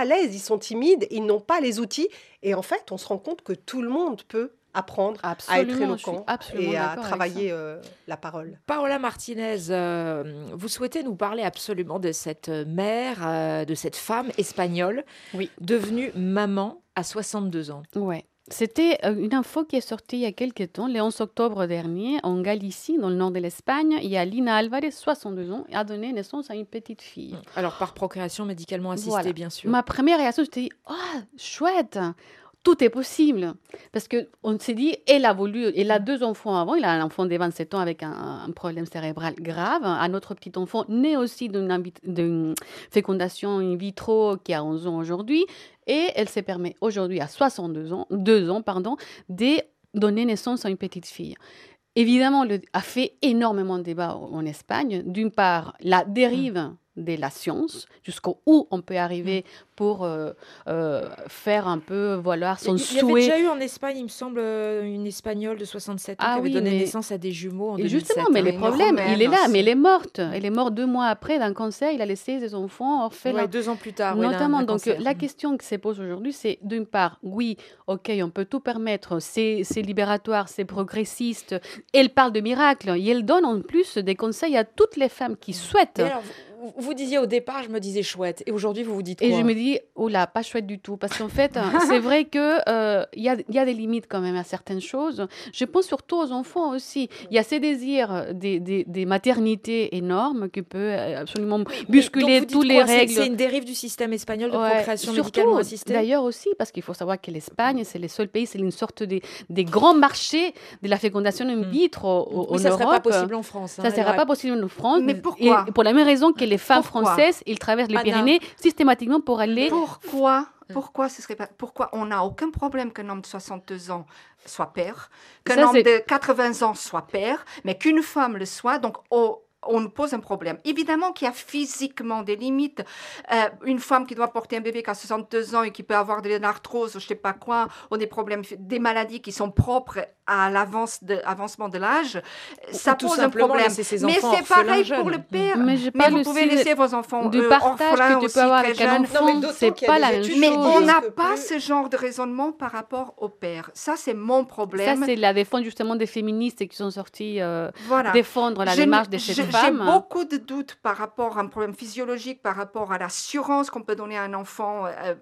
l'aise, ils sont timides, ils n'ont pas les outils. Et en fait, on se rend compte que tout le monde peut apprendre absolument, à être éloquent et à travailler euh, la parole. Paola Martinez, euh, vous souhaitez nous parler absolument de cette mère, euh, de cette femme espagnole, oui. devenue maman à soixante-deux ans. Ouais. C'était une info qui est sortie il y a quelques temps, le onze octobre dernier, en Galicie, dans le nord de l'Espagne. Il y a Lina Alvarez, soixante-deux ans, et a donné naissance à une petite fille. Alors, par procréation médicalement assistée, voilà. bien sûr. Ma première réaction, j'étais dit, oh, chouette, tout est possible. Parce qu'on s'est dit, elle a voulu, elle a deux enfants avant, elle a un enfant de vingt-sept ans avec un, un problème cérébral grave, un autre petit enfant né aussi d'une, d'une fécondation in vitro qui a onze ans aujourd'hui, et elle se permet aujourd'hui à soixante-deux ans, deux ans, pardon, de donner naissance à une petite fille. Évidemment, le a fait énormément de débat en Espagne. D'une part, la dérive mmh. de la science, jusqu'où on peut arriver pour euh, euh, faire un peu valoir son souhait. Il y avait déjà eu en Espagne, il me semble, une Espagnole de soixante-sept ans ah, qui avait oui, donné mais... naissance à des jumeaux en et deux mille sept. Justement, mais hein, les problèmes, romaine, il est là, aussi. mais elle est morte. Elle est morte deux mois après d'un cancer. Il a laissé ses enfants orphelins. Ouais, deux ans plus tard, notamment. Ouais, d'un, d'un donc cancer. La question qui se pose aujourd'hui, c'est d'une part, oui, ok, on peut tout permettre, c'est, c'est libératoire, c'est progressiste. Elle parle de miracles et elle donne en plus des conseils à toutes les femmes qui souhaitent. Et alors, vous, vous disiez au départ, je me disais chouette, et aujourd'hui vous vous dites quoi? Et je me dis, oh là, pas chouette du tout, parce qu'en fait, c'est vrai que euh, y a, y a des limites quand même à certaines choses. Je pense surtout aux enfants aussi. Il y a ces désirs des, des, des maternités énormes qui peuvent absolument oui, bousculer tous les quoi, règles. C'est, c'est une dérive du système espagnol de ouais, procréation surtout, médicalement assistée. D'ailleurs aussi, parce qu'il faut savoir que l'Espagne, c'est le seul pays, c'est une sorte de, des grands marchés de la fécondation in vitro mmh. au, oui, en ça Europe. Ça ne serait pas possible en France. Hein, ça ne serait pas possible en France. Mais pourquoi? Et pour la même raison que les femmes pourquoi? françaises, ils traversent les Anna. Pyrénées systématiquement pour aller... Pourquoi Pourquoi ce serait pas Pourquoi on n'a aucun problème qu'un homme de soixante-deux ans soit père, qu'un ça, homme c'est... de quatre-vingts ans soit père, mais qu'une femme le soit. Donc au on nous pose un problème. Évidemment qu'il y a physiquement des limites. Euh, une femme qui doit porter un bébé qui a soixante-deux ans et qui peut avoir de l'arthrose, je ne sais pas quoi, ou des problèmes, des maladies qui sont propres à l'avancement de, avancement de l'âge, ça tout pose un problème. Mais c'est pareil jeunes. pour le père. Mais, mais vous pouvez laisser vos enfants du euh, partage orphelins que tu aussi peux avoir très avec un jeunes. enfant, non, c'est pas la même chose. Mais on n'a pas plus... ce genre de raisonnement par rapport au père. Ça, c'est mon problème. Ça, c'est la défense justement des féministes qui sont sorties euh, voilà. défendre la je démarche de cette je, femme. J'ai beaucoup de doutes par rapport à un problème physiologique, par rapport à l'assurance qu'on peut donner à un enfant euh,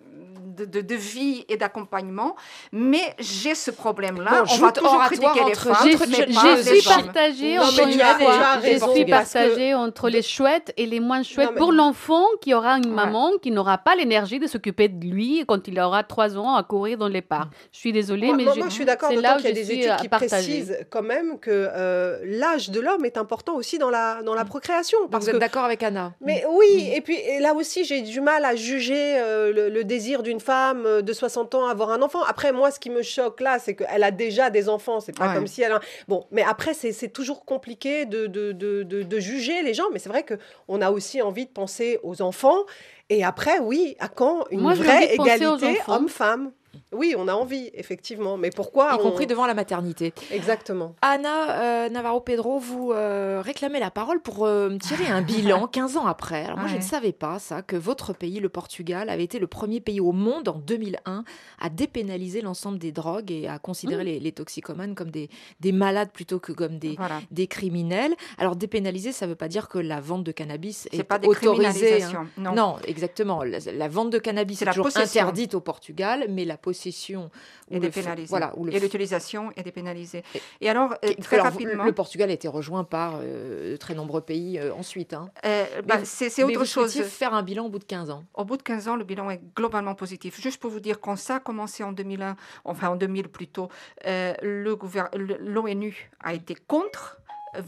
de, de, de vie et d'accompagnement, mais j'ai ce problème-là. Bon, on va toujours critiquer les femmes, j'ai, mais j'ai, pas j'ai les suis partagée entre, une fois, je suis partagée entre les chouettes et les moins chouettes. Non, mais... Pour l'enfant qui aura une maman ouais. qui n'aura pas l'énergie de s'occuper de lui quand il aura trois ans à courir dans les parcs. Je suis désolée, moi, mais moi, je, moi, je suis d'accord, c'est d'autant là qu'il y a des études qui partagée. précisent quand même que euh, l'âge de l'homme est important aussi dans la, dans la procréation. Parce Vous que... êtes d'accord avec Anna? Mais oui, et puis et là aussi, j'ai du mal à juger euh, le, le désir d'une femme de soixante ans à avoir un enfant. Après, moi, ce qui me choque là, c'est qu'elle a déjà des enfants. C'est pas ouais. comme si elle a... Bon, mais après, c'est, c'est toujours compliqué de, de, de, de, de juger les gens. Mais c'est vrai qu'on a aussi envie de penser aux enfants. Et après, oui, à quand une moi, vraie égalité homme-femme? Oui, on a envie, effectivement. Mais pourquoi? Y on... compris devant la maternité. Exactement. Anna euh, Navarro-Pedro, vous euh, réclamez la parole pour euh, tirer un bilan quinze ans après. Alors moi, ouais. je ne savais pas ça, que votre pays, le Portugal, avait été le premier pays au monde en deux mille un à dépénaliser l'ensemble des drogues et à considérer mmh. les, les toxicomanes comme des, des malades plutôt que comme des, voilà. des criminels. Alors dépénaliser, ça ne veut pas dire que la vente de cannabis c'est est pas des autorisée. Hein. Non. non, exactement. La, la vente de cannabis c'est est toujours possession. Interdite au Portugal, mais la possession est dépénalisée. Voilà, le et l'utilisation est dépénalisée. Et, et alors, euh, très alors, rapidement... Le Portugal a été rejoint par euh, de très nombreux pays euh, ensuite. Hein. Euh, bah, c'est, c'est autre mais chose. Vous faire un bilan au bout de quinze ans. Au bout de quinze ans, le bilan est globalement positif. Juste pour vous dire, quand ça a commencé en deux mille un, enfin en deux mille plutôt, euh, le gouver- l'ONU a été contre.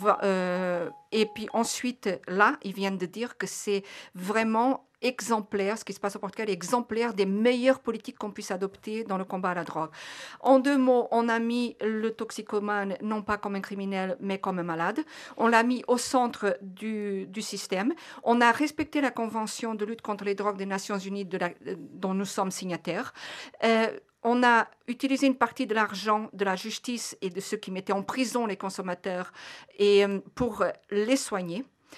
Euh, et puis ensuite, là, ils viennent de dire que c'est vraiment exemplaire, ce qui se passe au Portugal est exemplaire des meilleures politiques qu'on puisse adopter dans le combat à la drogue. En deux mots, on a mis le toxicomane non pas comme un criminel, mais comme un malade. On l'a mis au centre du, du système. On a respecté la Convention de lutte contre les drogues des Nations Unies de la, dont nous sommes signataires. Euh, On a utilisé une partie de l'argent de la justice et de ceux qui mettaient en prison les consommateurs et, pour les soigner.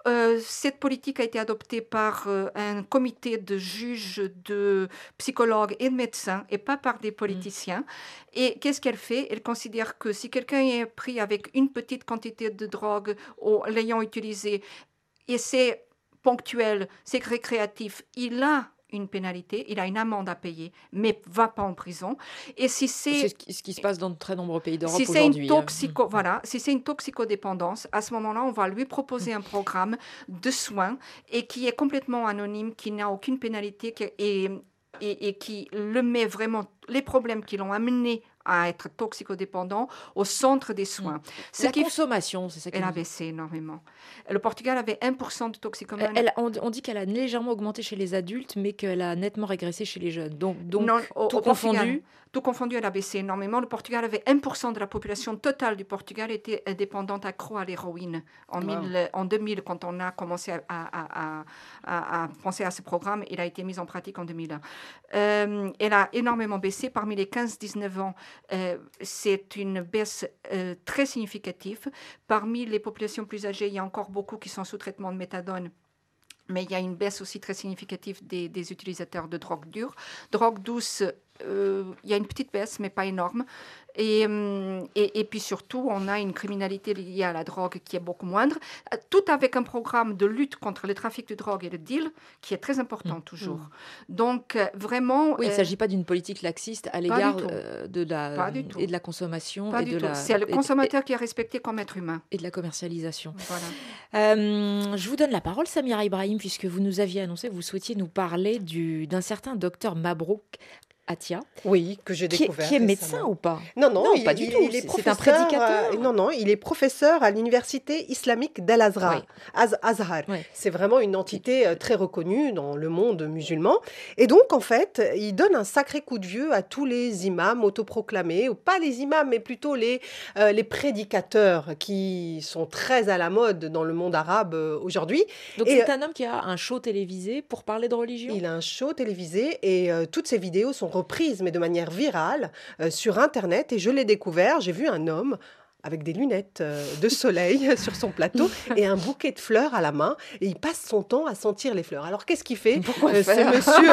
euh, cette politique a été adoptée par euh, un comité de juges, de psychologues et de médecins, et pas par des politiciens. Mmh. Et qu'est-ce qu'elle fait? Elle considère que si quelqu'un est pris avec une petite quantité de drogue ou l'ayant utilisé, et c'est ponctuel, c'est récréatif, il a une pénalité, il a une amende à payer, mais va pas en prison. Et si c'est, c'est ce, qui, ce qui se passe dans de très nombreux pays d'Europe si aujourd'hui. C'est une toxico, mmh. Voilà, si c'est une toxicodépendance, à ce moment-là, on va lui proposer un programme de soins et qui est complètement anonyme, qui n'a aucune pénalité qui, et, et, et qui le met vraiment les problèmes qui l'ont amené à être toxicodépendant au centre des soins. Mmh. Ce la qui consommation, c'est ça qui Elle a baissé énormément. Le Portugal avait un pour cent de toxicomanes. Elle, on, on dit qu'elle a légèrement augmenté chez les adultes, mais qu'elle a nettement régressé chez les jeunes. Donc, donc non, au, tout au confondu... Portugal, tout confondu, elle a baissé énormément. Le Portugal avait un pour cent de la population totale du Portugal était dépendante accro à l'héroïne. En, wow. mille, en deux mille, quand on a commencé à, à, à, à, à penser à ce programme, il a été mis en pratique en deux mille un. Euh, elle a énormément baissé. Parmi les quinze à dix-neuf ans, euh, c'est une baisse euh, très significative. Parmi les populations plus âgées, il y a encore beaucoup qui sont sous traitement de méthadone. Mais il y a une baisse aussi très significative des, des utilisateurs de drogue dure. Drogue douce, euh, il y a une petite baisse, mais pas énorme. Et, et, et puis surtout, on a une criminalité liée à la drogue qui est beaucoup moindre, tout avec un programme de lutte contre le trafic de drogue et le deal qui est très important mmh. toujours. Donc vraiment... Oui, il ne euh, s'agit pas d'une politique laxiste à l'égard euh, de la, et de la consommation. Pas et du de tout. La, C'est le consommateur et, qui est respecté comme être humain. Et de la commercialisation. Voilà. Euh, je vous donne la parole, Samira Ibrahim, puisque vous nous aviez annoncé que vous souhaitiez nous parler du, d'un certain docteur Mabrouk Atia. Oui, que j'ai découvert. Qui, qui est médecin récemment. ou pas? Non, non, non il, pas du il, tout. Il est c'est un prédicateur. Euh, non, non, il est professeur à l'université islamique d'Al-Azhar. Oui. Az- Azhar. Oui. C'est vraiment une entité euh, très reconnue dans le monde musulman. Et donc, en fait, il donne un sacré coup de vieux à tous les imams autoproclamés, ou pas les imams, mais plutôt les, euh, les prédicateurs qui sont très à la mode dans le monde arabe euh, aujourd'hui. Donc, et, c'est un homme qui a un show télévisé pour parler de religion? Il a un show télévisé et euh, toutes ses vidéos sont reprises, mais de manière virale euh, sur Internet. Et je l'ai découvert, j'ai vu un homme avec des lunettes euh, de soleil sur son plateau et un bouquet de fleurs à la main. Et il passe son temps à sentir les fleurs. Alors, qu'est-ce qu'il fait? euh, C'est monsieur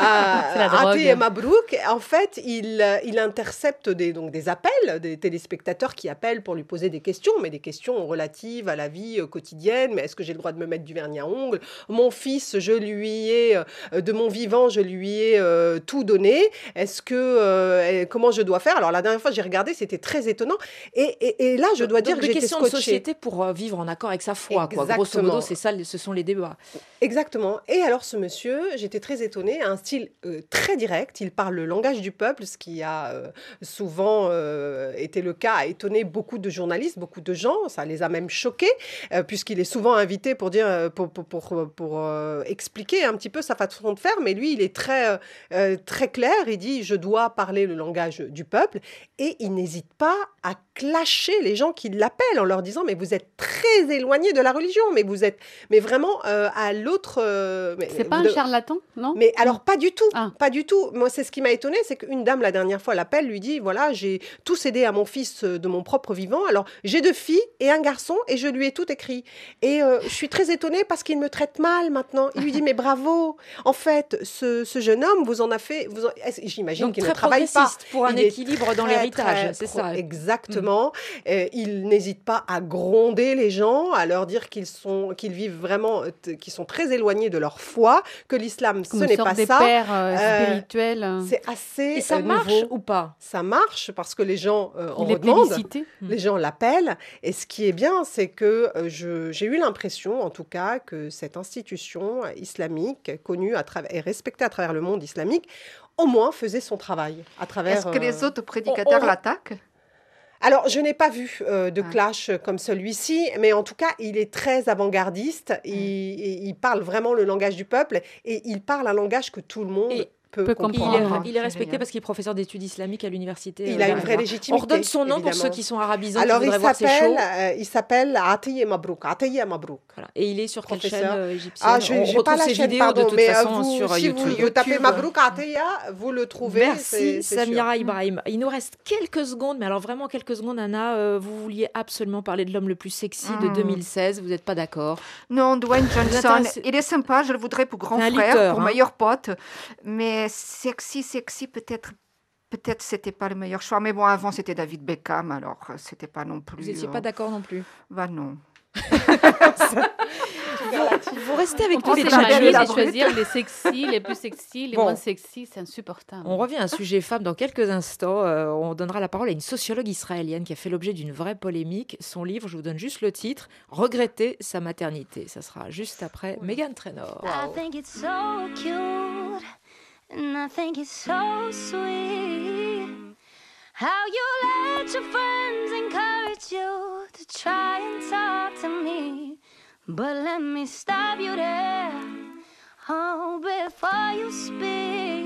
Atia Mabrouk. En fait, il, euh, il intercepte des, donc, des appels, des téléspectateurs qui appellent pour lui poser des questions, mais des questions relatives à la vie euh, quotidienne. Mais est-ce que j'ai le droit de me mettre du vernis à ongles? Mon fils, je lui ai, euh, de mon vivant, je lui ai euh, tout donné. Est-ce que, euh, comment je dois faire? Alors, la dernière fois, j'ai regardé, c'était très étonnant. Et, et Et là, je dois donc, dire que j'étais questions scotchée. de société pour euh, vivre en accord avec sa foi. Quoi. Grosso modo, c'est ça, ce sont les débats. Exactement. Et alors, ce monsieur, j'étais très étonnée, a un style euh, très direct. Il parle le langage du peuple, ce qui a euh, souvent euh, été le cas, a étonné beaucoup de journalistes, beaucoup de gens. Ça les a même choqués, euh, puisqu'il est souvent invité pour, dire, pour, pour, pour, pour, pour euh, expliquer un petit peu sa façon de faire. Mais lui, il est très, euh, très clair. Il dit, je dois parler le langage du peuple. Et il n'hésite pas à clasher les gens qui l'appellent en leur disant mais vous êtes très éloignés de la religion, mais vous êtes mais vraiment euh, à l'autre. Euh, mais, c'est pas un de... charlatan, non? Mais alors pas du tout, ah. pas du tout. Moi c'est ce qui m'a étonnée, c'est qu'une dame la dernière fois l'appelle, lui dit voilà j'ai tout cédé à mon fils de mon propre vivant. Alors j'ai deux filles et un garçon et je lui ai tout écrit. Et euh, je suis très étonnée parce qu'il me traite mal maintenant. Il lui dit mais bravo. En fait ce, ce jeune homme vous en a fait. Vous en... J'imagine qu'il ne travaille pas pour un il équilibre dans l'héritage, c'est ça. Exactement. Euh, il n'hésite pas à gronder les gens, à leur dire qu'ils sont, qu'ils vivent vraiment, t- qu'ils sont très éloignés de leur foi, que l'islam, comme ce n'est pas des ça. Pères, euh, euh, spirituels. C'est assez Et ça euh, marche nouveau. ou pas? Ça marche parce que les gens euh, en il redemandent, est les gens l'appellent. Et ce qui est bien, c'est que euh, je, j'ai eu l'impression, en tout cas, que cette institution islamique, connue à travers, et respectée à travers le monde islamique, au moins faisait son travail à travers. Est-ce que euh, les autres prédicateurs on, on... l'attaquent? Alors, je n'ai pas vu euh, de clash comme celui-ci, mais en tout cas, il est très avant-gardiste. Il, mmh. il parle vraiment le langage du peuple et il parle un langage que tout le monde... Et... peut, peut comprendre. Il est, il est respecté parce qu'il est professeur d'études islamiques à l'université. Il a une vraie légitimité. On redonne son nom évidemment. pour ceux qui sont arabisants. Alors, qui il voir ses shows. s'appelle, euh, il s'appelle Atiye Mabrouk. Atiye Mabrouk. Voilà. Et il est sur Professeur. quelle chaîne euh, égyptienne? Ah, je n'ai pas la chaîne, vidéos, pardon, de toute mais façon, vous, sur si YouTube. vous tapez Mabrouk Atiya, vous le trouvez. Merci c'est, c'est Samira sûr. Ibrahim. Il nous reste quelques secondes, mais alors vraiment quelques secondes, Anna. Euh, vous vouliez absolument parler de l'homme le plus sexy de Mm. deux mille seize. Vous n'êtes pas d'accord? Non, Dwayne Johnson, intéressé- il est sympa, je le voudrais pour grand C'est un frère, lutteur, pour hein. meilleur pote. Mais sexy, sexy, peut-être, peut-être c'était pas le meilleur choix. Mais bon, avant c'était David Beckham, alors euh, c'était pas non plus. Vous n'étiez euh, pas d'accord non plus? Bah non. Vous restez avec On tous les peut challenges. s'évaluer la et brute. choisir les sexy, les plus sexy, les Bon. moins sexy, c'est insupportable. On revient à un sujet femme dans quelques instants. Euh, on donnera la parole à une sociologue israélienne qui a fait l'objet d'une vraie polémique. Son livre, je vous donne juste le titre, Regretter sa maternité. Ça sera juste après Meghan Trainor. I think it's so cute, and I think it's so sweet. How you let your friends encourage you to try and talk to me. But let me stop you there, oh, before you speak.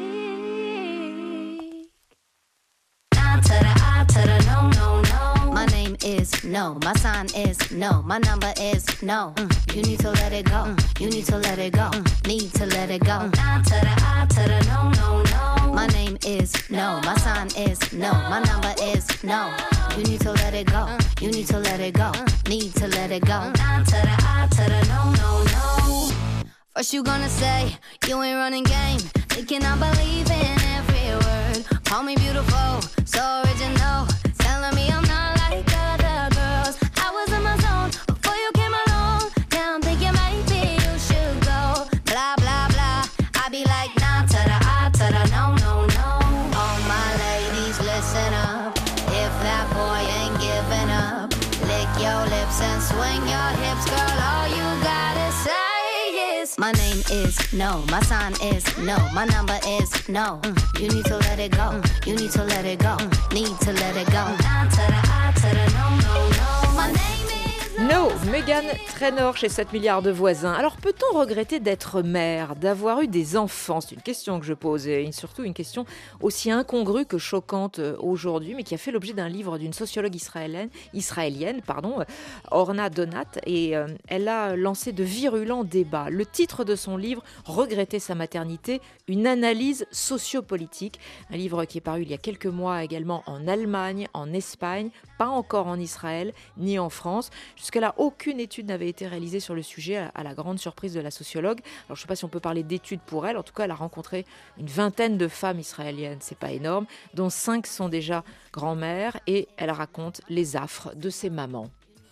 I to the I to the no, no, no. My name is no. My sign is no. My number is no. Mm. You need to let it go. Mm. You need to let it go. Mm. Need to let it go. I to the I to the no, no, no. My name is no. My sign is no. My number is no. You need to let it go. Mm. You need to let it go. Mm. Need to let it go. I to the I to the no, no, no. First you gonna say you ain't running game. Thinking I believe in every word. Call me beautiful, so original. Telling me I'm not like other girls. I was in my zone before you came along. Now I'm thinking maybe you should go. Blah, blah, blah. I be like, nah, to the I, to the no, no, no. All my ladies, listen up. If that boy ain't giving up, lick your lips and swing your hips, girl. All you gotta say is my name is no. My sign is no. My number is no. Mm. You need to let it go. Mm. You need to let it go. Mm. Need to let it go. Down to the I to the no, no, no. My name is No, Meghan Trainor chez sept milliards de voisins. Alors peut-on regretter d'être mère, d'avoir eu des enfants? C'est une question que je pose et surtout une question aussi incongrue que choquante aujourd'hui, mais qui a fait l'objet d'un livre d'une sociologue israélienne, israélienne pardon, Orna Donat, et euh, elle a lancé de virulents débats. Le titre de son livre, Regretter sa maternité, une analyse sociopolitique, un livre qui est paru il y a quelques mois également en Allemagne, en Espagne, pas encore en Israël ni en France. Jusqu'à-là, aucune étude n'avait été réalisée sur le sujet, à la grande surprise de la sociologue. Alors, je ne sais pas si on peut parler d'études pour elle. En tout cas, elle a rencontré une vingtaine de femmes israéliennes, c'est pas énorme, dont cinq sont déjà grand-mères, et elle raconte les affres de ces mamans.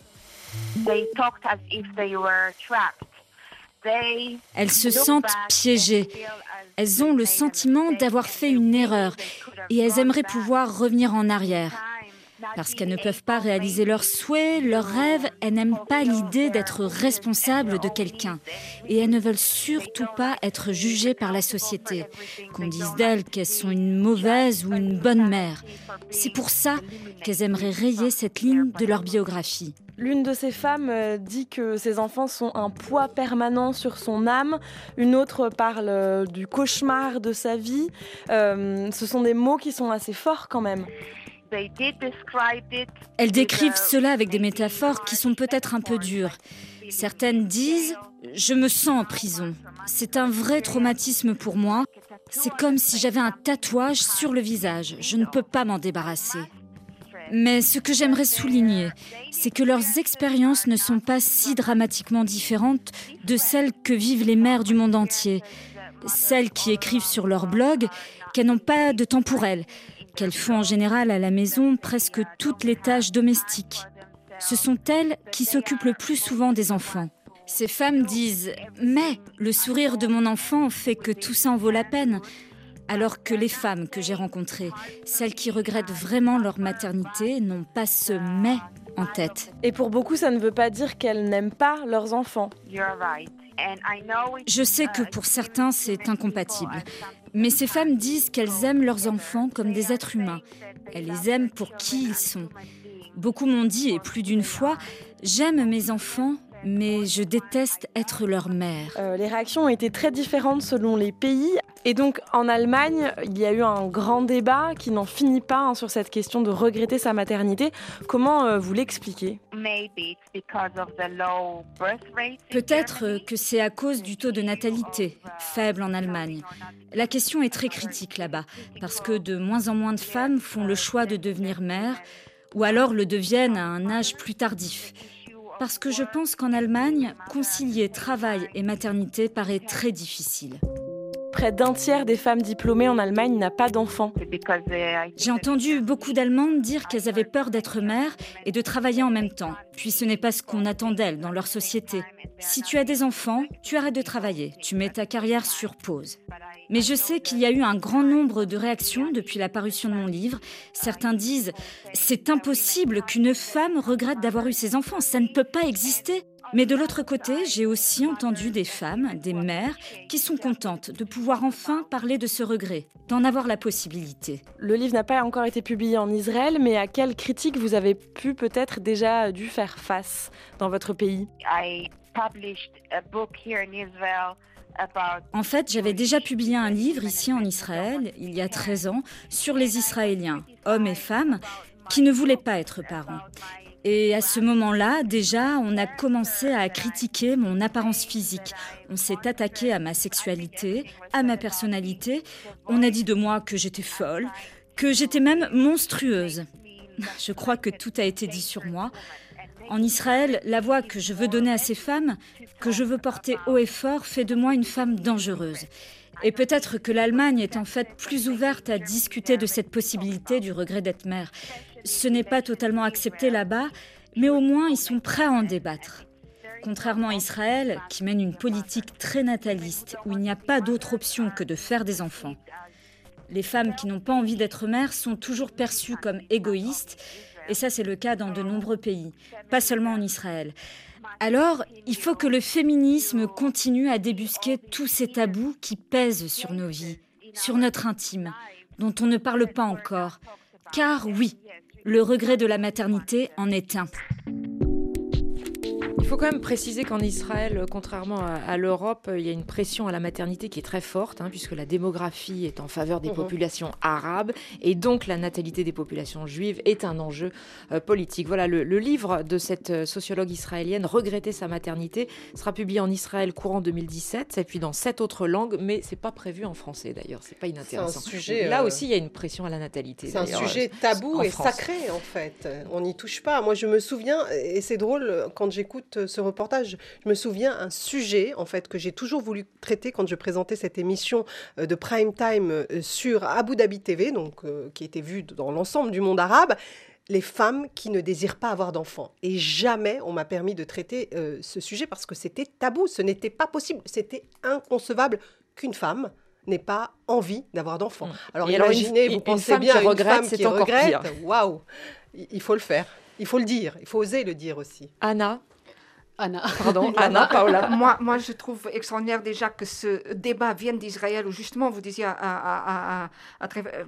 They talked as if they were trapped. They Elles se sentent piégées. Elles ont le sentiment d'avoir fait une erreur et elles aimeraient pouvoir revenir en arrière. Parce qu'elles ne peuvent pas réaliser leurs souhaits, leurs rêves, elles n'aiment pas l'idée d'être responsables de quelqu'un. Et elles ne veulent surtout pas être jugées par la société, qu'on dise d'elles qu'elles sont une mauvaise ou une bonne mère. C'est pour ça qu'elles aimeraient rayer cette ligne de leur biographie. L'une de ces femmes euh, dit que ses enfants sont un poids permanent sur son âme. Une autre parle euh, du cauchemar de sa vie. Euh, ce sont des mots qui sont assez forts quand même. Elles décrivent cela avec des métaphores qui sont peut-être un peu dures. Certaines disent « Je me sens en prison. C'est un vrai traumatisme pour moi. C'est comme si j'avais un tatouage sur le visage. Je ne peux pas m'en débarrasser. » Mais ce que j'aimerais souligner, c'est que leurs expériences ne sont pas si dramatiquement différentes de celles que vivent les mères du monde entier. Celles qui écrivent sur leur blog qu'elles n'ont pas de temps pour elles, qu'elles font en général à la maison presque toutes les tâches domestiques. Ce sont elles qui s'occupent le plus souvent des enfants. Ces femmes disent « Mais le sourire de mon enfant fait que tout ça en vaut la peine ». Alors que les femmes que j'ai rencontrées, celles qui regrettent vraiment leur maternité, n'ont pas ce « mais » en tête. Et pour beaucoup, ça ne veut pas dire qu'elles n'aiment pas leurs enfants. Je sais que pour certains, c'est incompatible. Mais ces femmes disent qu'elles aiment leurs enfants comme des êtres humains. Elles les aiment pour qui ils sont. Beaucoup m'ont dit, et plus d'une fois, « J'aime mes enfants, mais je déteste être leur mère. Euh, les réactions ont été très différentes selon les pays. Et donc, en Allemagne, il y a eu un grand débat qui n'en finit pas hein, sur cette question de regretter sa maternité. Comment euh, vous l'expliquez ? Peut-être que c'est à cause du taux de natalité, faible en Allemagne. La question est très critique là-bas, parce que de moins en moins de femmes font le choix de devenir mères, ou alors le deviennent à un âge plus tardif. Parce que je pense qu'en Allemagne, concilier travail et maternité paraît très difficile. Près d'un tiers des femmes diplômées en Allemagne n'a pas d'enfants. J'ai entendu beaucoup d'Allemandes dire qu'elles avaient peur d'être mères et de travailler en même temps. Puis ce n'est pas ce qu'on attend d'elles dans leur société. Si tu as des enfants, tu arrêtes de travailler, tu mets ta carrière sur pause. Mais je sais qu'il y a eu un grand nombre de réactions depuis la parution de mon livre. Certains disent « C'est impossible qu'une femme regrette d'avoir eu ses enfants, ça ne peut pas exister !» Mais de l'autre côté, j'ai aussi entendu des femmes, des mères, qui sont contentes de pouvoir enfin parler de ce regret, d'en avoir la possibilité. Le livre n'a pas encore été publié en Israël, mais à quelles critiques vous avez pu peut-être déjà dû faire face dans votre pays ? En fait, j'avais déjà publié un livre ici en Israël, il y a treize ans, sur les Israéliens, hommes et femmes, qui ne voulaient pas être parents. Et à ce moment-là, déjà, on a commencé à critiquer mon apparence physique. On s'est attaqué à ma sexualité, à ma personnalité. On a dit de moi que j'étais folle, que j'étais même monstrueuse. Je crois que tout a été dit sur moi. En Israël, la voix que je veux donner à ces femmes, que je veux porter haut et fort, fait de moi une femme dangereuse. Et peut-être que l'Allemagne est en fait plus ouverte à discuter de cette possibilité du regret d'être mère. Ce n'est pas totalement accepté là-bas, mais au moins ils sont prêts à en débattre. Contrairement à Israël, qui mène une politique très nataliste, où il n'y a pas d'autre option que de faire des enfants. Les femmes qui n'ont pas envie d'être mères sont toujours perçues comme égoïstes, et ça c'est le cas dans de nombreux pays, pas seulement en Israël. Alors, il faut que le féminisme continue à débusquer tous ces tabous qui pèsent sur nos vies, sur notre intime, dont on ne parle pas encore. Car oui, le regret de la maternité en est un. Il faut quand même préciser qu'en Israël, contrairement à, à l'Europe, il y a une pression à la maternité qui est très forte, hein, puisque la démographie est en faveur des mmh. populations arabes, et donc la natalité des populations juives est un enjeu euh, politique. Voilà, le, le livre de cette sociologue israélienne, Regretter sa maternité, sera publié en Israël courant deux mille dix-sept, et puis dans sept autres langues, mais c'est pas prévu en français d'ailleurs, c'est pas inintéressant. C'est un sujet, Là euh... aussi, il y a une pression à la natalité. C'est un sujet tabou et France. Sacré en fait. On n'y touche pas. Moi, je me souviens, et c'est drôle quand j'écoute ce reportage, je me souviens un sujet en fait que j'ai toujours voulu traiter quand je présentais cette émission de prime time sur Abu Dhabi T V, donc euh, qui était vue dans l'ensemble du monde arabe, les femmes qui ne désirent pas avoir d'enfants. Et jamais on m'a permis de traiter euh, ce sujet parce que c'était tabou, ce n'était pas possible, c'était inconcevable qu'une femme n'ait pas envie d'avoir d'enfants. Alors et imaginez, alors une, vous une pensez femme bien qui regrette, une femme c'est qui encore regrette, pire. Waouh, il faut le faire. Il faut le dire, il faut oser le dire aussi. Anna Anna. Pardon, Anna, Paola. Moi, moi, je trouve extraordinaire déjà que ce débat vienne d'Israël, où justement, vous disiez à, à, à, à, à,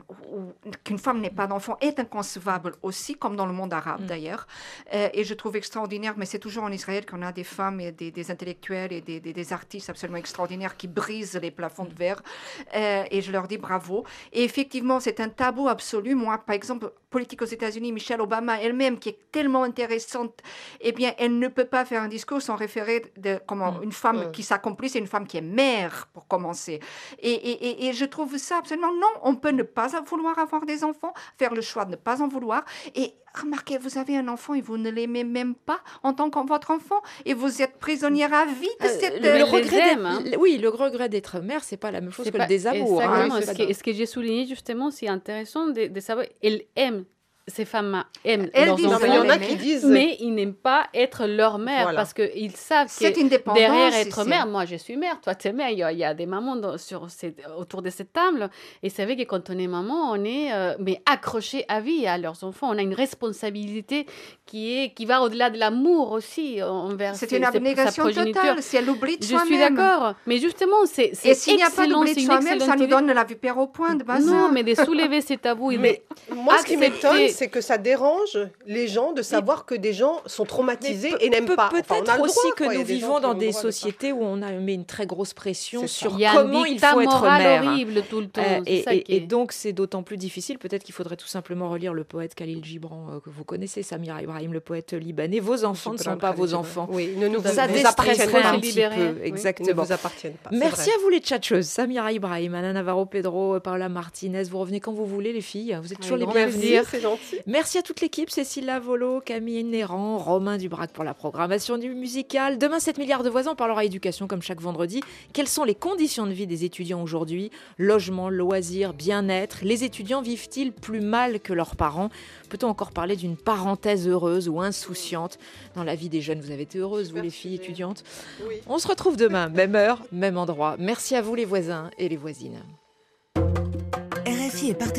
qu'une femme n'ait pas d'enfant est inconcevable aussi, comme dans le monde arabe mm. d'ailleurs. Euh, et je trouve extraordinaire, mais c'est toujours en Israël qu'on a des femmes et des, des intellectuels et des, des, des artistes absolument extraordinaires qui brisent les plafonds de verre. Euh, et je leur dis bravo. Et effectivement, c'est un tabou absolu. Moi, par exemple, politique aux États-Unis, Michelle Obama elle-même, qui est tellement intéressante, eh bien, elle ne peut pas faire un discours sans référer de comment mmh. une femme mmh. qui s'accomplit, c'est une femme qui est mère, pour commencer. Et, et, et, et je trouve ça absolument... Non, on peut ne pas vouloir avoir des enfants, faire le choix de ne pas en vouloir. Et remarquez, vous avez un enfant et vous ne l'aimez même pas en tant que votre enfant, et vous êtes prisonnière à vie de euh, cette... Le, le regret aime, hein. Oui, le regret d'être mère, c'est pas la même chose c'est que pas, le désamour. Exactement. Hein, ce, que, ce que j'ai souligné, justement, c'est intéressant de, de savoir, elle aime. Ces femmes aiment Elles leurs disent, enfants, il y en a qui disent... mais ils n'aiment pas être leur mère voilà. parce qu'ils savent c'est que une derrière être c'est... mère, moi je suis mère, toi tu es mère, il y, a, il y a des mamans dans, sur cette, autour de cette table et c'est vrai que quand on est maman, on est euh, mais accroché à vie à leurs enfants, on a une responsabilité qui, est, qui va au-delà de l'amour aussi envers c'est ses, une abnégation totale, si elle oublie de je soi-même. Je suis d'accord, mais justement c'est, c'est et s'il n'y a pas d'oubli de c'est soi-même, ça nous donne la vipère au point de base. Non, mais de soulever ces tabous, mais moi ce qui m'étonne, c'est que ça dérange les gens de savoir mais, que des gens sont traumatisés et n'aiment pas. Peut-être enfin, aussi droit, que quoi. nous vivons dans des sociétés où on a mis une très grosse pression sur comment il faut être mère. Horrible tout le temps. Euh, et, et, et, et donc c'est d'autant plus difficile. Peut-être qu'il faudrait tout simplement relire le poète Khalil Gibran euh, que vous connaissez, Samira Ibrahim, le poète libanais. Vos enfants ne sont pas vos enfants. Oui, ne nous ça vous appartiennent pas un petit peu. Exactement. Ils ne vous appartiennent pas. Merci à vous les tchatcheuses, Samira Ibrahim, Ana Navarro Pedro, Paola Martinez. Vous revenez quand vous voulez les filles. Vous êtes toujours les bienvenues. C'est gentil. Merci à toute l'équipe, Cécile Lavolo, Camille Néran, Romain Dubrac pour la programmation du musical. Demain, sept milliards de voisins, on parlera éducation comme chaque vendredi. Quelles sont les conditions de vie des étudiants aujourd'hui ? Logement, loisirs, bien-être. Les étudiants vivent-ils plus mal que leurs parents ? Peut-on encore parler d'une parenthèse heureuse ou insouciante dans la vie des jeunes ? Vous avez été heureuses, vous, les filles étudiantes ? Oui. On se retrouve demain, même heure, même endroit. Merci à vous les voisins et les voisines. R F I est